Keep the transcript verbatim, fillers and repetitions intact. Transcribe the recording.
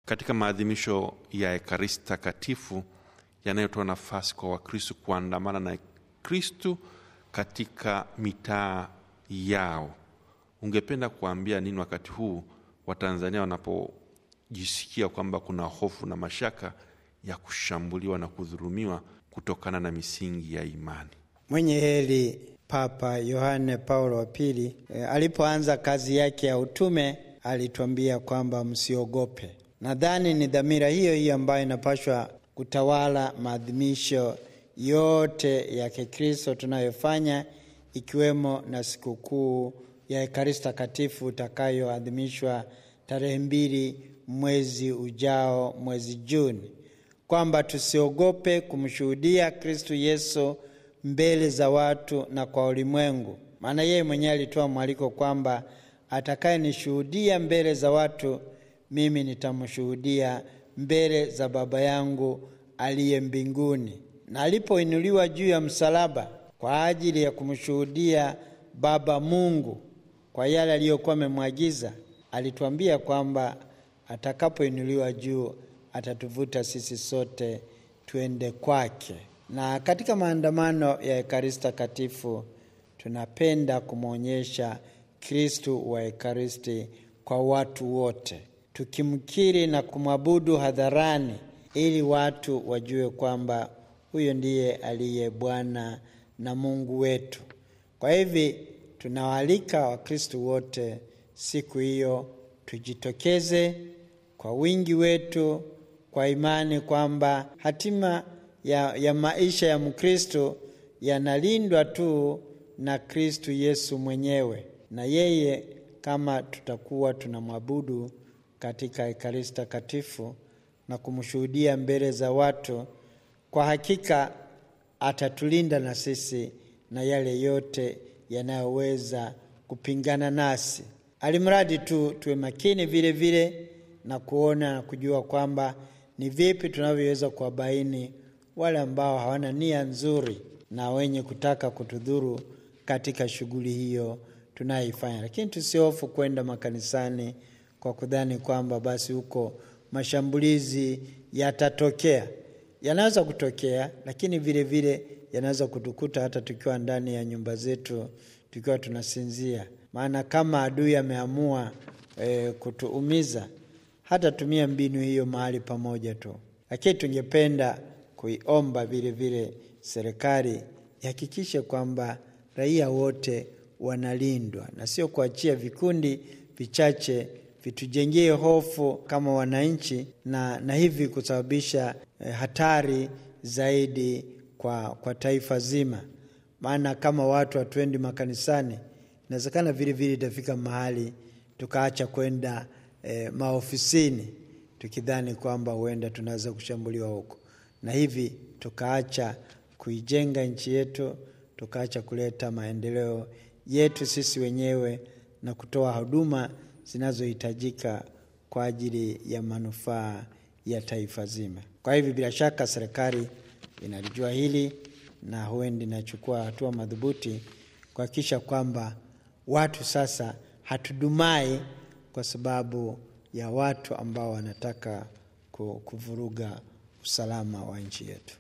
katika maadhimisho ya Ekaristi Takatifu yanayotoa nafasi kwa Wakristo kuandamana na Kristo katika mitaa yao, ungependa kuambia nini wakati huu Watanzania wanapojisikia kwamba kuna hofu na mashaka ya kushambuliwa na kudhulumiwa kutokana na misingi ya imani? Mwenye heri Papa Yohane Paulo wa pili e, alipoanza kazi yake ya utume alituambia kwamba msiogope. Nadhani ni dhamira hiyo hiyo ambayo inapaswa kutawala maadhimisho yote ya Kikristo tunayofanya, ikiwemo na sikukuu ya Ekaristi Takatifu utakayoadhimishwa tarehe mbili mwezi ujao, mwezi Juni, kwamba tusiogope kumshuhudia Kristo Yesu mbele za watu na kwa ulimwengu. Maana yeye mwenyewe alitoa mwaliko kwamba atakayenishuhudia mbele za watu, mimi nitamshuhudia mbele za Baba yangu aliye mbinguni. Na alipoinuliwa juu ya msalaba kwa ajili ya kumshuhudia Baba Mungu kwa yale aliyokuwa amemwagiza, alituambia kwamba atakapoinuliwa juu atatuvuta sisi sote tuende kwake. Na katika maandamano ya Ekaristi Takatifu tunapenda kumwonyesha Kristo wa Ekaristi kwa watu wote, tukimkiri na kumwabudu hadharani, ili watu wajue kwamba huyo ndiye aliye Bwana na Mungu wetu. Kwa hivi tunawaalika Wakristo wote siku hiyo tujitokeze kwa wingi wetu, kwa imani kwamba hatima ya, ya maisha ya Mkristo yanalindwa tu na Kristo Yesu mwenyewe. Na yeye kama tutakuwa tunamwabudu katika Ekaristi Takatifu na kumshuhudia mbele za watu, kwa hakika atatulinda na sisi na yale yote yanayoweza kupingana nasi. Alimradi tu tuwe makini vile vile na kuona na kujua kwamba ni vipi tunavyoweza kuwabaini wale ambao hawana nia nzuri na wenye kutaka kutudhuru katika shughuli hiyo tunayoifanya. Lakini tusihofu kwenda makanisani kwa kudhani kwamba basi huko mashambulizi yatatokea. Yanaweza kutokea, lakini vile vile yanaweza kutukuta hata tukiwa ndani ya nyumba zetu, tukiwa tunasinzia. Maana kama adui ameamua e, kutuumiza, hata tumia mbinu hiyo mahali pamoja tu. Lakini tungependa kuiomba vile vile serikali ihakikishe kwamba raia wote wanalindwa na sio kuachia vikundi vichache vitujengee hofu kama wananchi, na, na hivi kusababisha eh, hatari zaidi kwa, kwa taifa zima. Maana kama watu hatuendi makanisani, inawezekana vile vile itafika mahali tukaacha kwenda eh, maofisini tukidhani kwamba huenda tunaweza kushambuliwa huko, na hivi tukaacha kuijenga nchi yetu, tukaacha kuleta maendeleo yetu sisi wenyewe na kutoa huduma zinazohitajika kwa ajili ya manufaa ya taifa zima. Kwa hivyo bila shaka serikali inalijua hili na huenda inachukua hatua madhubuti kuhakikisha kwamba watu sasa hatudumai kwa sababu ya watu ambao wanataka kuvuruga usalama wa nchi yetu.